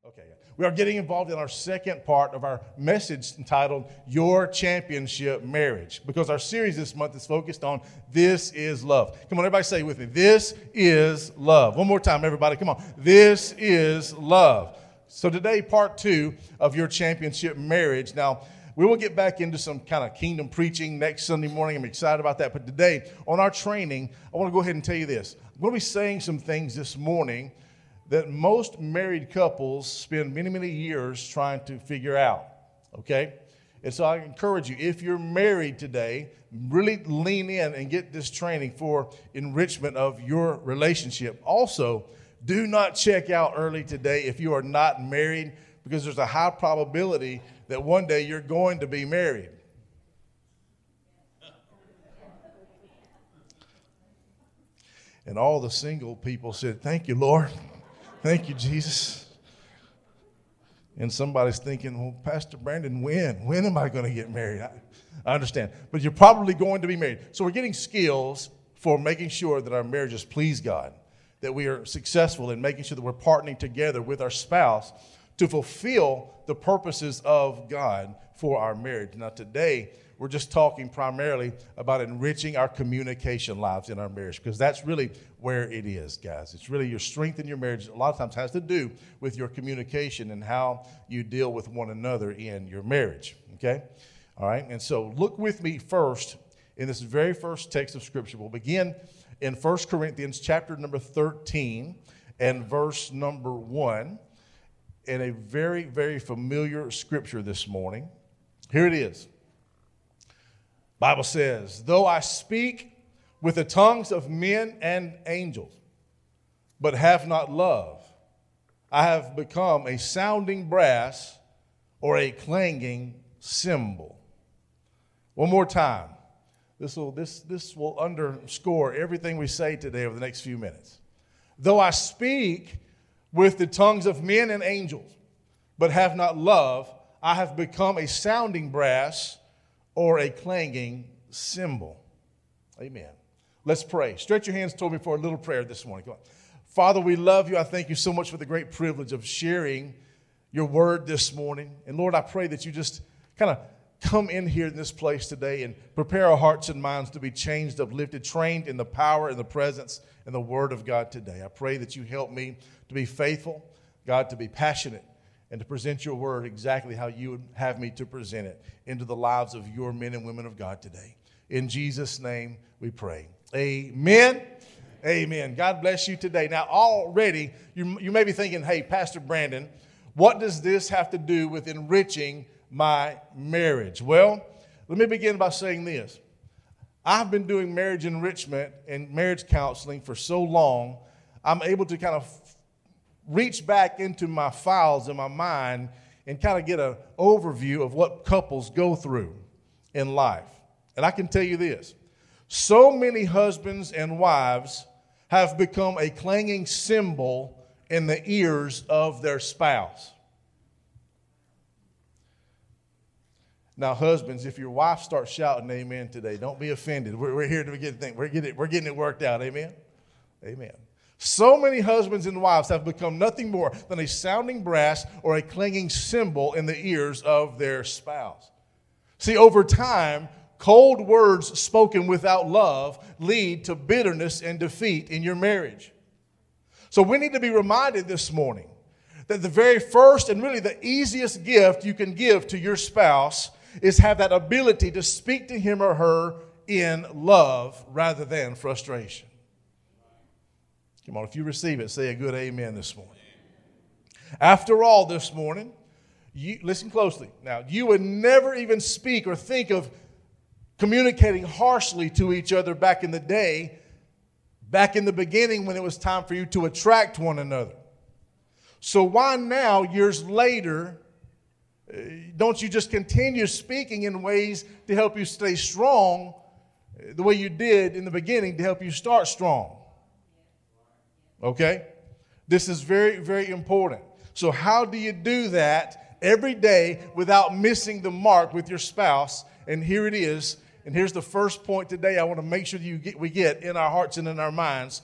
Okay, we are getting involved in our second part of our message entitled Your Championship Marriage, because our series this month is focused on This is Love. Come on, everybody say it with me. This is love. One more time, everybody. Come on. This is love. So today, part 2 of Your Championship Marriage. Now, we will get back into some kind of kingdom preaching next Sunday morning. I'm excited about that. But today, on our training, I want to go ahead and tell you this. I'm going to be saying some things this morning that most married couples spend many, many years trying to figure out, okay? And so I encourage you, if you're married today, really lean in and get this training for enrichment of your relationship. Also, do not check out early today if you are not married, because there's a high probability that one day you're going to be married. And all the single people said, "Thank you, Lord. Thank you, Jesus." And somebody's thinking, "Well, Pastor Brandon, when am I going to get married?" I understand. But you're probably going to be married. So we're getting skills for making sure that our marriages please God, that we are successful in making sure that we're partnering together with our spouse to fulfill the purposes of God for our marriage. Now, today, we're just talking primarily about enriching our communication lives in our marriage, because that's really where it is, guys. It's really your strength in your marriage. A lot of times has to do with your communication and how you deal with one another in your marriage, okay? All right, and so look with me first in this very first text of Scripture. We'll begin in 1 Corinthians chapter number 13 and verse number 1, in a very, very familiar Scripture this morning. Here it is. Bible says, "Though I speak with the tongues of men and angels, but have not love, I have become a sounding brass or a clanging cymbal." One more time. This will underscore everything we say today over the next few minutes. "Though I speak with the tongues of men and angels, but have not love, I have become a sounding brass or a clanging cymbal." Amen. Let's pray. Stretch your hands toward me for a little prayer this morning. Come on. Father, we love you. I thank you so much for the great privilege of sharing your word this morning. And Lord, I pray that you just kind of come in here in this place today and prepare our hearts and minds to be changed, uplifted, trained in the power and the presence and the word of God today. I pray that you help me to be faithful, God, to be passionate, and to present your word exactly how you would have me to present it into the lives of your men and women of God today. In Jesus' name we pray. Amen. Amen. God bless you today. Now, already, you may be thinking, "Hey, Pastor Brandon, what does this have to do with enriching my marriage?" Well, let me begin by saying this. I've been doing marriage enrichment and marriage counseling for so long, I'm able to kind of reach back into my files in my mind and kind of get an overview of what couples go through in life. And I can tell you this. So many husbands and wives have become a clanging cymbal in the ears of their spouse. Now, husbands, if your wife starts shouting amen today, don't be offended. We're here to get things. We're getting it worked out. Amen? Amen. So many husbands and wives have become nothing more than a sounding brass or a clanging cymbal in the ears of their spouse. See, over time, cold words spoken without love lead to bitterness and defeat in your marriage. So we need to be reminded this morning that the very first and really the easiest gift you can give to your spouse is have that ability to speak to him or her in love rather than frustration. Come on, if you receive it, say a good amen this morning. After all, this morning, listen closely. Now, you would never even speak or think of communicating harshly to each other back in the day, back in the beginning when it was time for you to attract one another. So why now, years later, don't you just continue speaking in ways to help you stay strong the way you did in the beginning to help you start strong? Okay? This is very, very important. So how do you do that every day without missing the mark with your spouse? And here it is. And here's the first point today I want to make sure we get in our hearts and in our minds.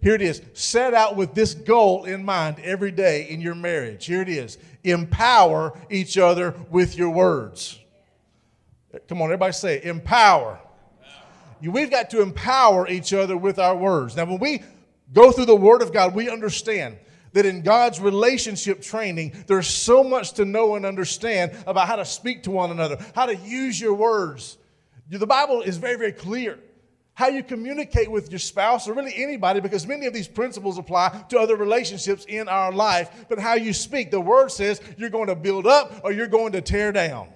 Here it is. Set out with this goal in mind every day in your marriage. Here it is. Empower each other with your words. Come on, everybody say it. Empower. We've got to empower each other with our words. Now, when we go through the Word of God, we understand that in God's relationship training, there's so much to know and understand about how to speak to one another, how to use your words. The Bible is very, very clear. How you communicate with your spouse or really anybody, because many of these principles apply to other relationships in our life, but how you speak. The Word says you're going to build up or you're going to tear down.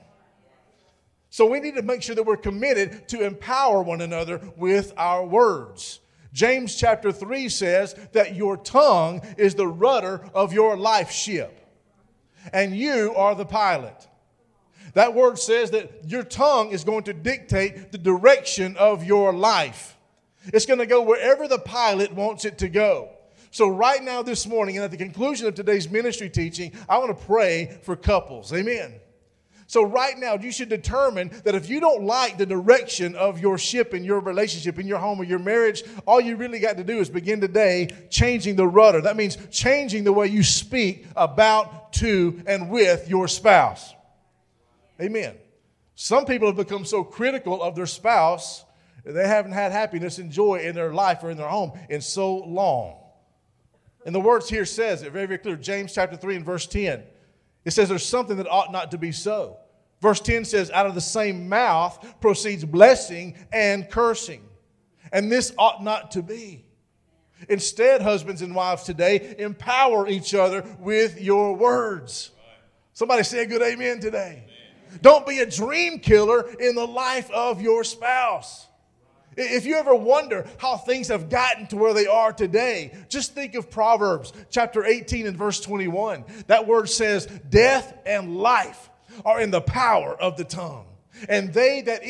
So we need to make sure that we're committed to empower one another with our words. James chapter 3 says that your tongue is the rudder of your life ship, and you are the pilot. That word says that your tongue is going to dictate the direction of your life. It's going to go wherever the pilot wants it to go. So right now this morning, and at the conclusion of today's ministry teaching, I want to pray for couples. Amen. So right now, you should determine that if you don't like the direction of your ship in your relationship, in your home or your marriage, all you really got to do is begin today changing the rudder. That means changing the way you speak about, to, and with your spouse. Amen. Some people have become so critical of their spouse that they haven't had happiness and joy in their life or in their home in so long. And the words here says it very, very clear. James chapter 3 and verse 10. It says there's something that ought not to be so. Verse 10 says, out of the same mouth proceeds blessing and cursing. And this ought not to be. Instead, husbands and wives today, empower each other with your words. Somebody say a good amen today. Amen. Don't be a dream killer in the life of your spouse. If you ever wonder how things have gotten to where they are today, just think of Proverbs chapter 18 and verse 21. That word says, death and life are in the power of the tongue. And they that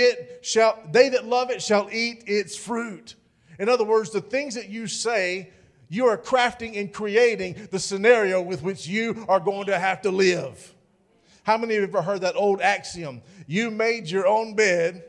love it shall eat its fruit. In other words, the things that you say, you are crafting and creating the scenario with which you are going to have to live. How many of you have ever heard that old axiom? You made your own bed.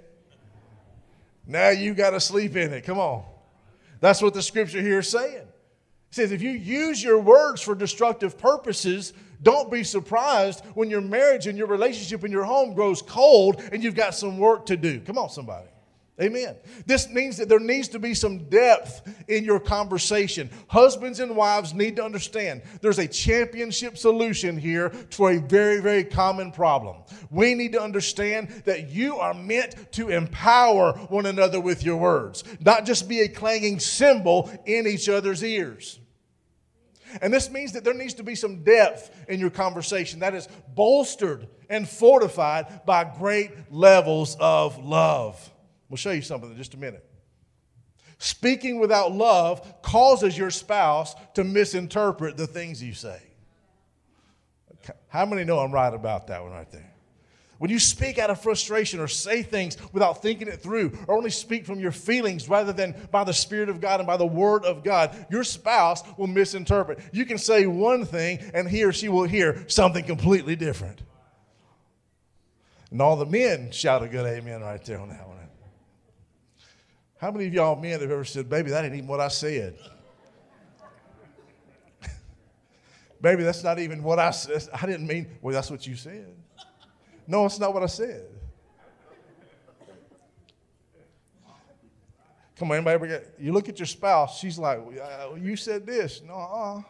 Now you got to sleep in it. Come on. That's what the scripture here is saying. It says if you use your words for destructive purposes, don't be surprised when your marriage and your relationship in your home grows cold and you've got some work to do. Come on, somebody. Amen. This means that there needs to be some depth in your conversation. Husbands and wives need to understand there's a championship solution here to a very, very common problem. We need to understand that you are meant to empower one another with your words, not just be a clanging cymbal in each other's ears. And this means that there needs to be some depth in your conversation that is bolstered and fortified by great levels of love. We'll show you something in just a minute. Speaking without love causes your spouse to misinterpret the things you say. How many know I'm right about that one right there? When you speak out of frustration or say things without thinking it through, or only speak from your feelings rather than by the Spirit of God and by the Word of God, your spouse will misinterpret. You can say one thing and he or she will hear something completely different. And all the men shout a good amen right there on that one. How many of y'all men have ever said, baby, that ain't even what I said? Baby, that's not even what I said. I didn't mean, well, that's what you said. No, it's not what I said. Come on, anybody ever get, you look at your spouse, she's like, you said this. No,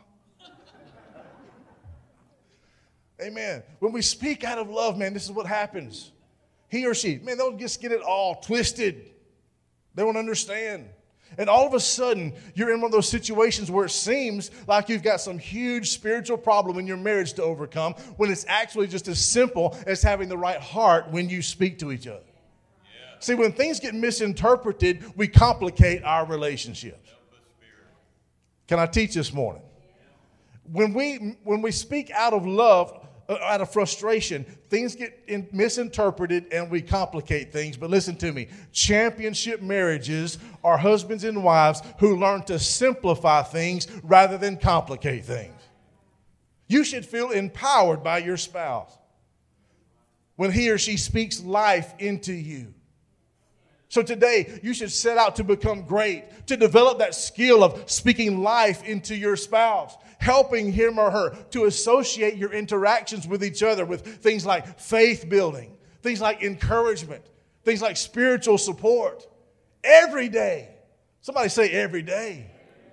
Amen. When we speak out of love, man, this is what happens. He or she, man, they'll just get it all twisted. They won't understand. And all of a sudden, you're in one of those situations where it seems like you've got some huge spiritual problem in your marriage to overcome, when it's actually just as simple as having the right heart when you speak to each other. Yeah. See, when things get misinterpreted, we complicate our relationships. Can I teach this morning? When we speak out of love, out of frustration, things get misinterpreted and we complicate things. But listen to me. Championship marriages are husbands and wives who learn to simplify things rather than complicate things. You should feel empowered by your spouse when he or she speaks life into you. So today, you should set out to become great, to develop that skill of speaking life into your spouse, helping him or her to associate your interactions with each other with things like faith building, things like encouragement, things like spiritual support. Every day. Somebody say every day.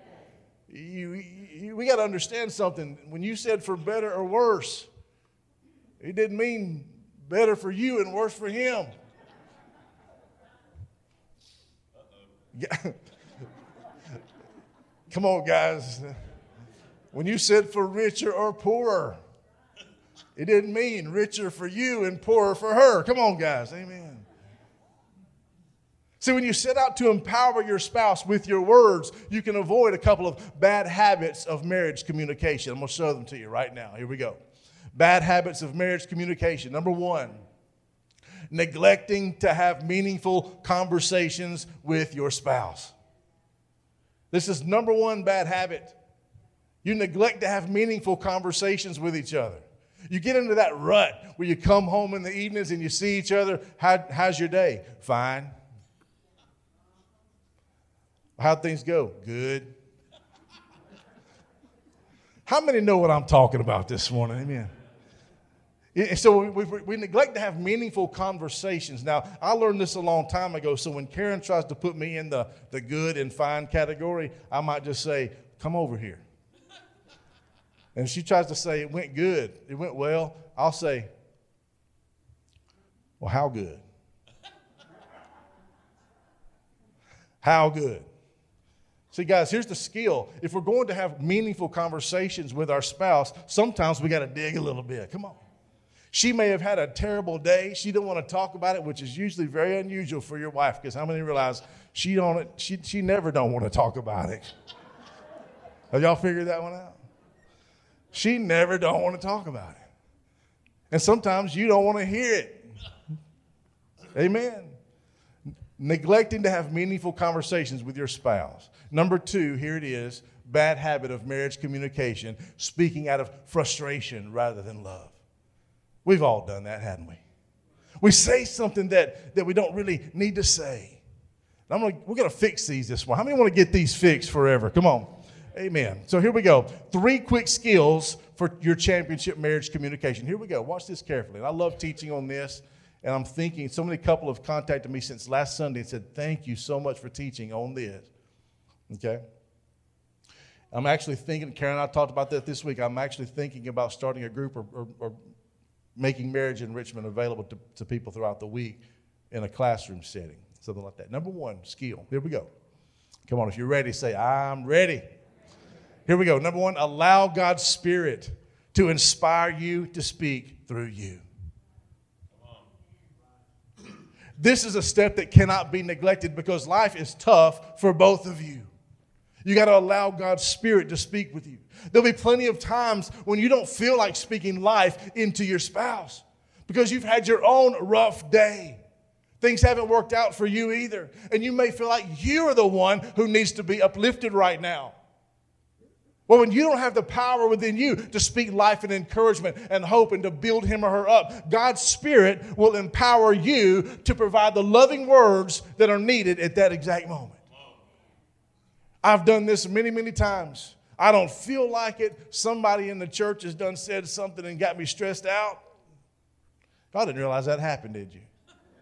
We got to understand something. When you said for better or worse, it didn't mean better for you and worse for him. Come on, guys. When you said for richer or poorer, it didn't mean richer for you and poorer for her. Come on, guys. Amen. See, when you set out to empower your spouse with your words, you can avoid a couple of bad habits of marriage communication. I'm going to show them to you right now. Here we go. Bad habits of marriage communication. Number one, neglecting to have meaningful conversations with your spouse. This is number one bad habit. You neglect to have meaningful conversations with each other. You get into that rut where you come home in the evenings and you see each other. How's your day? Fine. How'd things go? Good. How many know what I'm talking about this morning? Amen. And so we neglect to have meaningful conversations. Now, I learned this a long time ago, so when Karen tries to put me in the good and fine category, I might just say, come over here. And if she tries to say it went good, it went well, I'll say, well, how good? How good? See, guys, here's the skill. If we're going to have meaningful conversations with our spouse, sometimes we got to dig a little bit. Come on. She may have had a terrible day. She don't want to talk about it, which is usually very unusual for your wife, because how many realize she never don't want to talk about it? Have y'all figured that one out? She never don't want to talk about it. And sometimes you don't want to hear it. Amen. Neglecting to have meaningful conversations with your spouse. Number two, here it is, bad habit of marriage communication, speaking out of frustration rather than love. We've all done that, haven't we? We say something that we don't really need to say. We're going to fix these this morning. How many want to get these fixed forever? Come on. Amen. So here we go. 3 quick skills for your championship marriage communication. Here we go. Watch this carefully. And I love teaching on this. And I'm thinking, so many couple have contacted me since last Sunday and said, thank you so much for teaching on this. Okay? I'm actually thinking, Karen and I talked about that this week. I'm actually thinking about starting a group or making marriage enrichment available to people throughout the week in a classroom setting, something like that. Number 1, skill. Here we go. Come on, if you're ready, say, I'm ready. Here we go. Number 1, allow God's Spirit to inspire you to speak through you. This is a step that cannot be neglected because life is tough for both of you. You got to allow God's Spirit to speak with you. There'll be plenty of times when you don't feel like speaking life into your spouse because you've had your own rough day. Things haven't worked out for you either. And you may feel like you're the one who needs to be uplifted right now. Well, when you don't have the power within you to speak life and encouragement and hope and to build him or her up, God's Spirit will empower you to provide the loving words that are needed at that exact moment. I've done this many, many times. I don't feel like it. Somebody in the church has said something and got me stressed out. I didn't realize that happened, did you?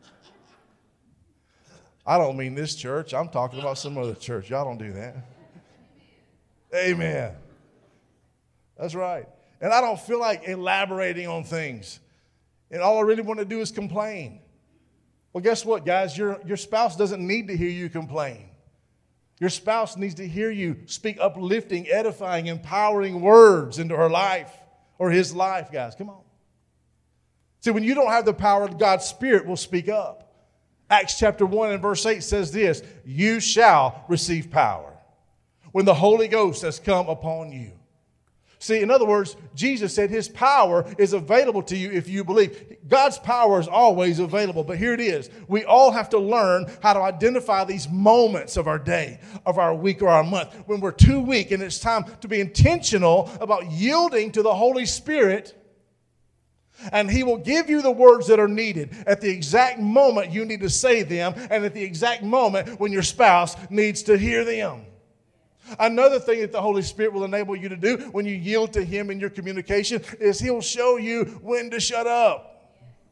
I don't mean this church. I'm talking about some other church. Y'all don't do that. Amen. That's right. And I don't feel like elaborating on things. And all I really want to do is complain. Well, guess what, guys? Your spouse doesn't need to hear you complain. Your spouse needs to hear you speak uplifting, edifying, empowering words into her life or his life, guys. Come on. See, when you don't have the power, God's Spirit will speak up. Acts chapter 1 and verse 8 says this, you shall receive power when the Holy Ghost has come upon you. See, in other words, Jesus said his power is available to you if you believe. God's power is always available, but here it is. We all have to learn how to identify these moments of our day, of our week, or our month when we're too weak, and it's time to be intentional about yielding to the Holy Spirit And He will give you the words that are needed at the exact moment you need to say them and at the exact moment when your spouse needs to hear them. Another thing that the Holy Spirit will enable you to do when you yield to Him in your communication is He'll show you when to shut up.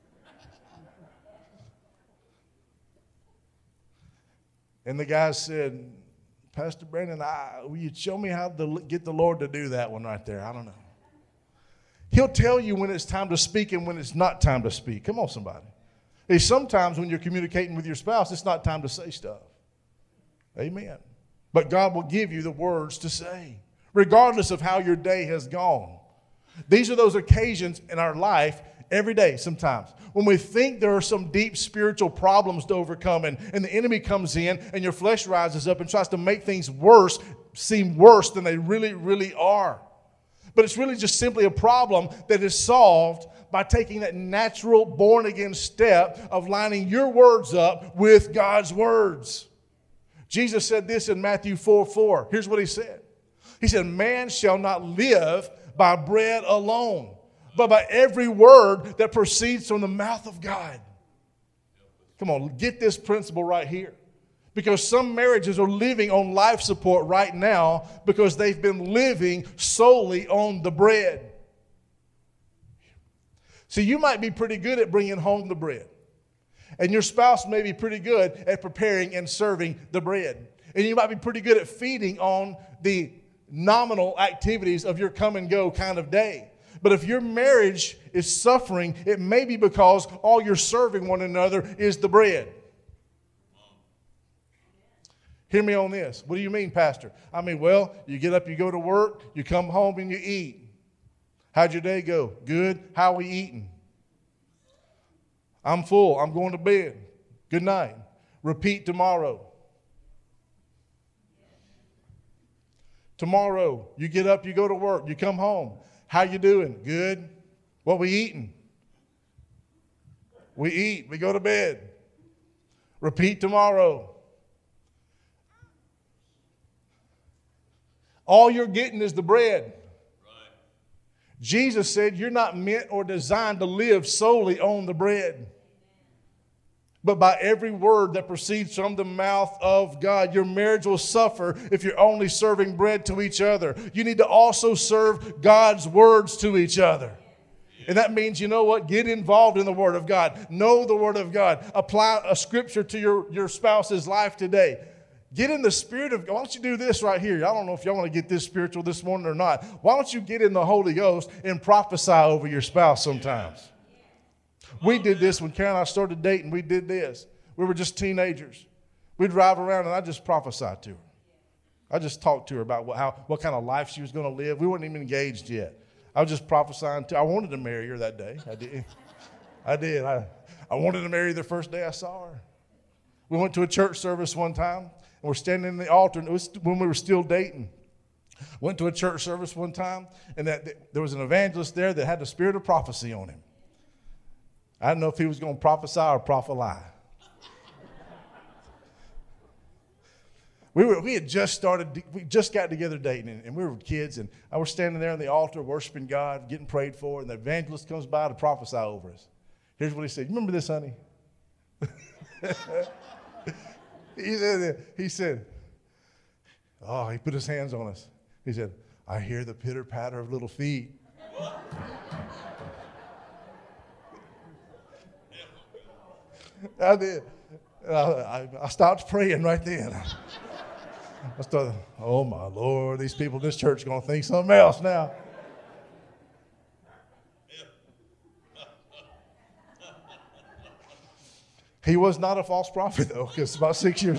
And the guy said, Pastor Brandon, will you show me how to get the Lord to do that one right there? I don't know. He'll tell you when it's time to speak and when it's not time to speak. Come on, somebody. Hey, sometimes when you're communicating with your spouse, it's not time to say stuff. Amen. But God will give you the words to say, regardless of how your day has gone. These are those occasions in our life every day sometimes when we think there are some deep spiritual problems to overcome and the enemy comes in and your flesh rises up and tries to make things worse, seem worse than they really, really are. But it's really just simply a problem that is solved by taking that natural born-again step of lining your words up with God's words. Jesus said this in Matthew 4:4. Here's what He said. He said, man shall not live by bread alone, but by every word that proceeds from the mouth of God. Come on, get this principle right here. Because some marriages are living on life support right now because they've been living solely on the bread. See, you might be pretty good at bringing home the bread. And your spouse may be pretty good at preparing and serving the bread. And you might be pretty good at feeding on the nominal activities of your come and go kind of day. But if your marriage is suffering, it may be because all you're serving one another is the bread. Hear me on this. What do you mean, Pastor? I mean, well, you get up, you go to work, you come home and you eat. How'd your day go? Good. How are we eating? I'm full. I'm going to bed. Good night. Repeat tomorrow. Tomorrow, you get up, you go to work, you come home. How you doing? Good. What we eating? We eat. We go to bed. Repeat tomorrow. All you're getting is the bread. Right. Jesus said you're not meant or designed to live solely on the bread, but by every word that proceeds from the mouth of God. Your marriage will suffer if you're only serving bread to each other. You need to also serve God's words to each other. And that means, you know what? Get involved in the Word of God. Know the Word of God. Apply a scripture to your spouse's life today. Get in the spirit of God. Why don't you do this right here? I don't know if y'all want to get this spiritual this morning or not. Why don't you get in the Holy Ghost and prophesy over your spouse sometimes? We did this when Karen and I started dating. We did this. We were just teenagers. We'd drive around and I just prophesied to her. I just talked to her about what kind of life she was going to live. We weren't even engaged yet. I was just prophesying to her. I wanted to marry her that day. I did. I wanted to marry her the first day I saw her. We went to a church service one time, and we're standing in the altar, and it was when we were still dating. Went to a church service one time, and there was an evangelist there that had the spirit of prophecy on him. I didn't know if he was going to prophesy or prophesy. We just got together dating, and we were kids, and I was standing there on the altar worshiping God, getting prayed for, and the evangelist comes by to prophesy over us. Here's what he said. You remember this, honey? He said, oh, he put his hands on us. He said, I hear the pitter-patter of little feet. I did. I stopped praying right then. I started, oh my Lord, these people in this church are going to think something else now. He was not a false prophet, though, because about 6 years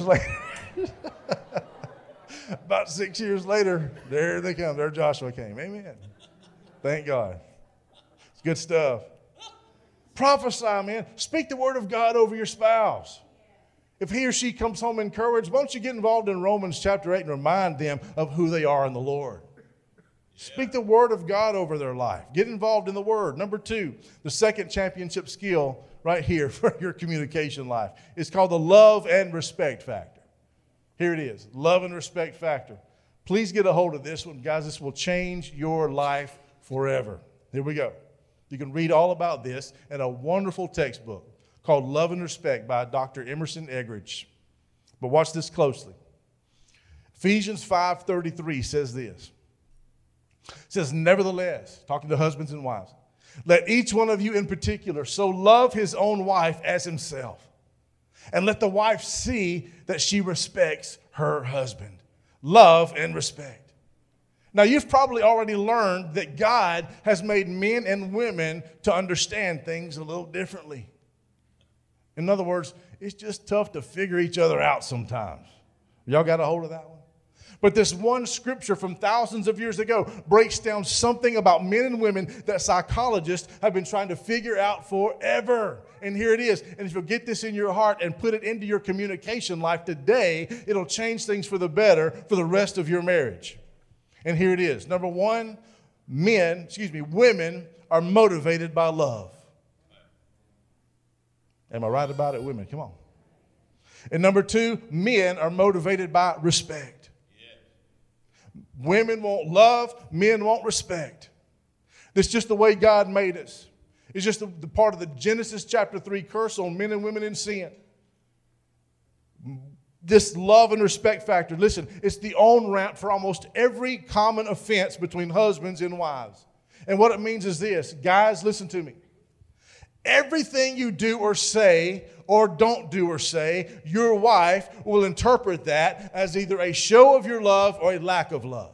later, there they come. There Joshua came. Amen. Thank God. It's good stuff. Prophesy, man. Speak the word of God over your spouse. If he or she comes home encouraged, why don't you get involved in Romans chapter 8 and remind them of who they are in the Lord? Speak the word of God over their life. Get involved in the word. Number 2, the second championship skill right here for your communication life. It's called the love and respect factor. Here it is, love and respect factor. Please get a hold of this one, guys. This will change your life forever. Here we go. You can read all about this in a wonderful textbook called Love and Respect by Dr. Emerson Eggerichs. But watch this closely. Ephesians 5:33 says this. It says, nevertheless, talking to husbands and wives, let each one of you in particular so love his own wife as himself. And let the wife see that she respects her husband. Love and respect. Now, you've probably already learned that God has made men and women to understand things a little differently. In other words, it's just tough to figure each other out sometimes. Y'all got a hold of that one? But this one scripture from thousands of years ago breaks down something about men and women that psychologists have been trying to figure out forever. And here it is. And if you'll get this in your heart and put it into your communication life today, it'll change things for the better for the rest of your marriage. And here it is. Number one, women are motivated by love. Am I right about it, women? Come on. And number two, men are motivated by respect. Women want love, men want respect. That's just the way God made us. It's just the part of the Genesis chapter 3 curse on men and women in sin. This love and respect factor, listen, it's the on-ramp for almost every common offense between husbands and wives. And what it means is this, guys, listen to me. Everything you do or say or don't do or say, your wife will interpret that as either a show of your love or a lack of love.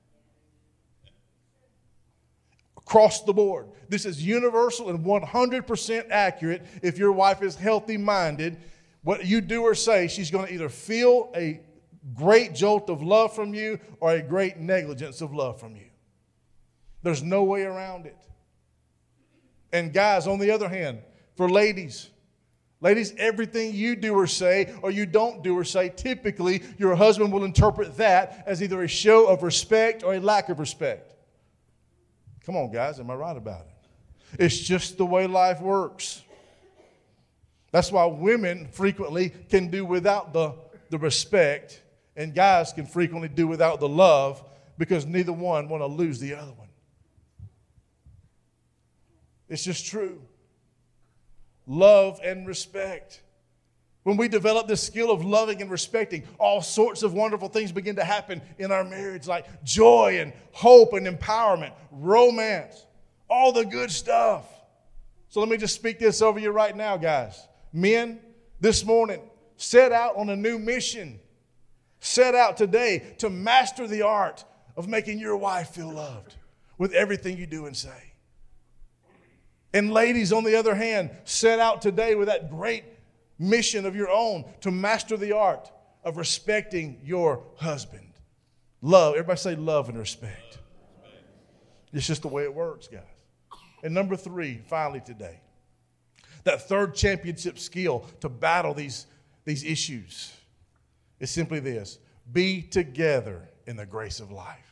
Across the board. This is universal and 100% accurate. If your wife is healthy-minded, what you do or say, she's going to either feel a great jolt of love from you or a great negligence of love from you. There's no way around it. And guys, on the other hand, for ladies, everything you do or say or you don't do or say, typically your husband will interpret that as either a show of respect or a lack of respect. Come on, guys, am I right about it? It's just the way life works. That's why women frequently can do without the respect, and guys can frequently do without the love because neither one want to lose the other one. It's just true. Love and respect. When we develop this skill of loving and respecting, all sorts of wonderful things begin to happen in our marriage, like joy and hope and empowerment, romance, all the good stuff. So let me just speak this over you right now, guys. Men, this morning, set out on a new mission. Set out today to master the art of making your wife feel loved with everything you do and say. And ladies, on the other hand, set out today with that great mission of your own to master the art of respecting your husband. Love. Everybody say love and respect. It's just the way it works, guys. And number three, finally today, that third championship skill to battle these issues is simply this: be together in the grace of life.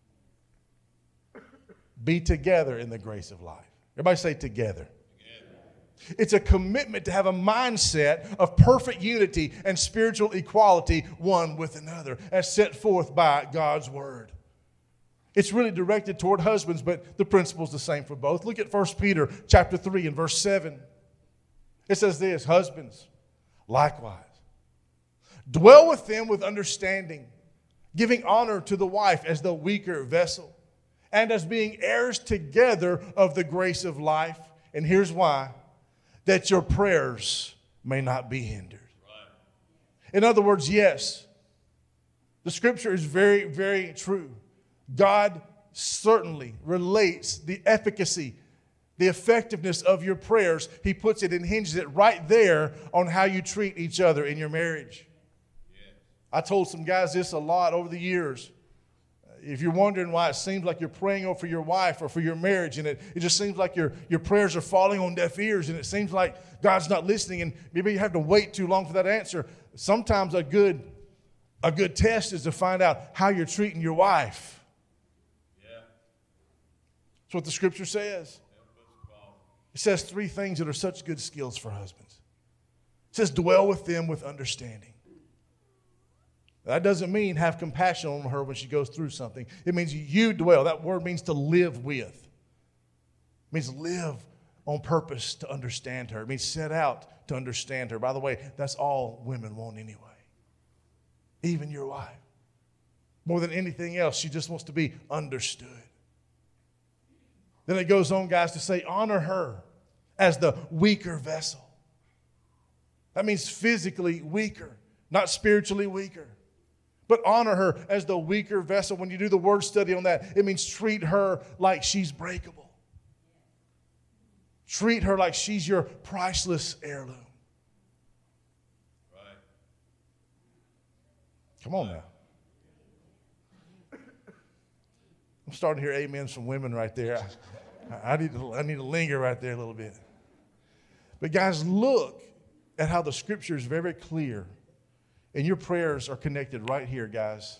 Be together in the grace of life. Everybody say together. It's a commitment to have a mindset of perfect unity and spiritual equality one with another as set forth by God's word. It's really directed toward husbands, but the principle's the same for both. Look at 1 Peter chapter 3 and verse 7. It says this: husbands, likewise, dwell with them with understanding, giving honor to the wife as the weaker vessel, and as being heirs together of the grace of life. And here's why: that your prayers may not be hindered. In other words, yes, the scripture is very, very true. God certainly relates the efficacy, the effectiveness of your prayers. He puts it and hinges it right there on how you treat each other in your marriage. I told some guys this a lot over the years. If you're wondering why it seems like you're praying for your wife or for your marriage, and it just seems like your prayers are falling on deaf ears, and it seems like God's not listening, and maybe you have to wait too long for that answer. Sometimes a good test is to find out how you're treating your wife. Yeah. That's what the scripture says. It says three things that are such good skills for husbands. It says dwell with them with understanding. That doesn't mean have compassion on her when she goes through something. It means you dwell. That word means to live with. It means live on purpose to understand her. It means set out to understand her. By the way, that's all women want anyway. Even your wife. More than anything else, she just wants to be understood. Then it goes on, guys, to say, honor her as the weaker vessel. That means physically weaker, not spiritually weaker. But honor her as the weaker vessel. When you do the word study on that, it means treat her like she's breakable. Treat her like she's your priceless heirloom. Right. Come on now. I'm starting to hear amens from women right there. I need to linger right there a little bit. But guys, look at how the scripture is very clear. And your prayers are connected right here, guys.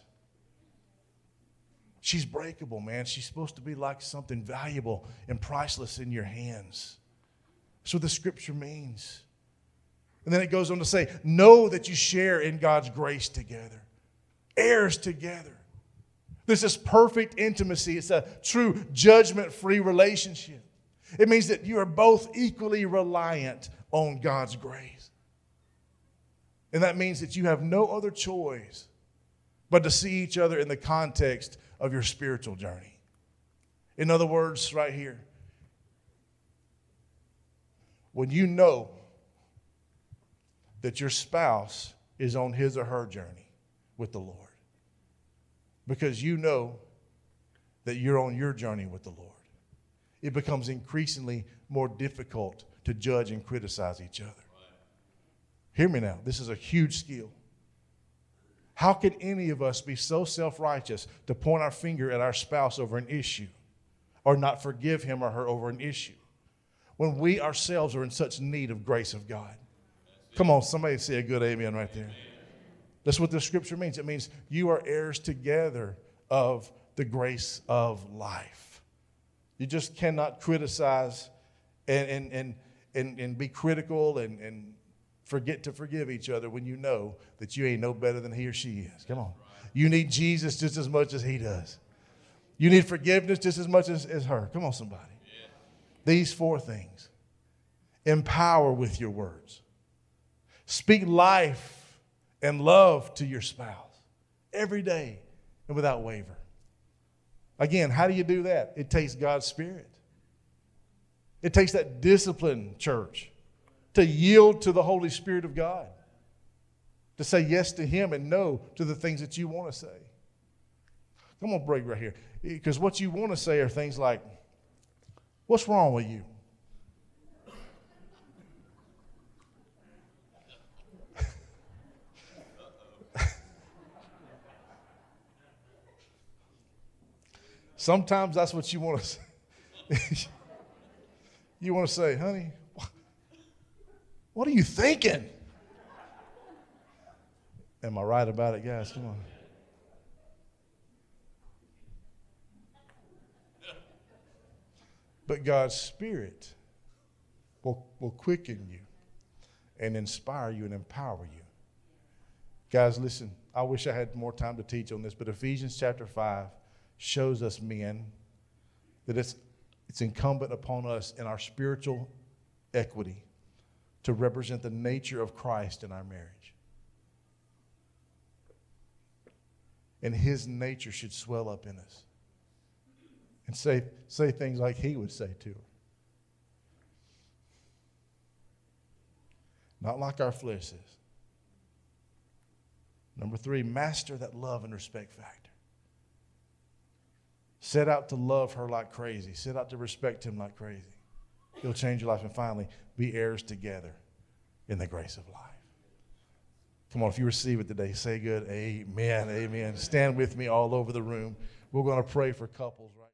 She's breakable, man. She's supposed to be like something valuable and priceless in your hands. That's what the scripture means. And then it goes on to say, know that you share in God's grace together. Heirs together. This is perfect intimacy. It's a true judgment-free relationship. It means that you are both equally reliant on God's grace. And that means that you have no other choice but to see each other in the context of your spiritual journey. In other words, right here, when you know that your spouse is on his or her journey with the Lord, because you know that you're on your journey with the Lord, it becomes increasingly more difficult to judge and criticize each other. Hear me now. This is a huge skill. How could any of us be so self-righteous to point our finger at our spouse over an issue or not forgive him or her over an issue when we ourselves are in such need of grace of God? Come on, somebody say a good amen right there. That's what the scripture means. It means you are heirs together of the grace of life. You just cannot criticize and be critical and forget to forgive each other when you know that you ain't no better than he or she is. Come on. You need Jesus just as much as he does. You need forgiveness just as much as her. Come on, somebody. Yeah. These four things. Empower with your words. Speak life and love to your spouse every day and without waver. Again, how do you do that? It takes God's Spirit. It takes that discipline, church, to yield to the Holy Spirit of God, to say yes to him and no to the things that you want to say. I'm going to break right here, because what you want to say are things like, what's wrong with you? Sometimes that's what you want to say. You want to say, honey, what are you thinking? Am I right about it, guys? Come on. But God's Spirit will quicken you and inspire you and empower you. Guys, listen, I wish I had more time to teach on this, but Ephesians chapter 5 shows us, men, that it's incumbent upon us in our spiritual equity to represent the nature of Christ in our marriage. And his nature should swell up in us and say things like he would say to her. Not like our flesh says. Number 3, master that love and respect factor. Set out to love her like crazy. Set out to respect him like crazy. He'll change your life. And finally, be heirs together in the grace of life. Come on, if you receive it today, say good amen, amen. Stand with me all over the room. We're going to pray for couples right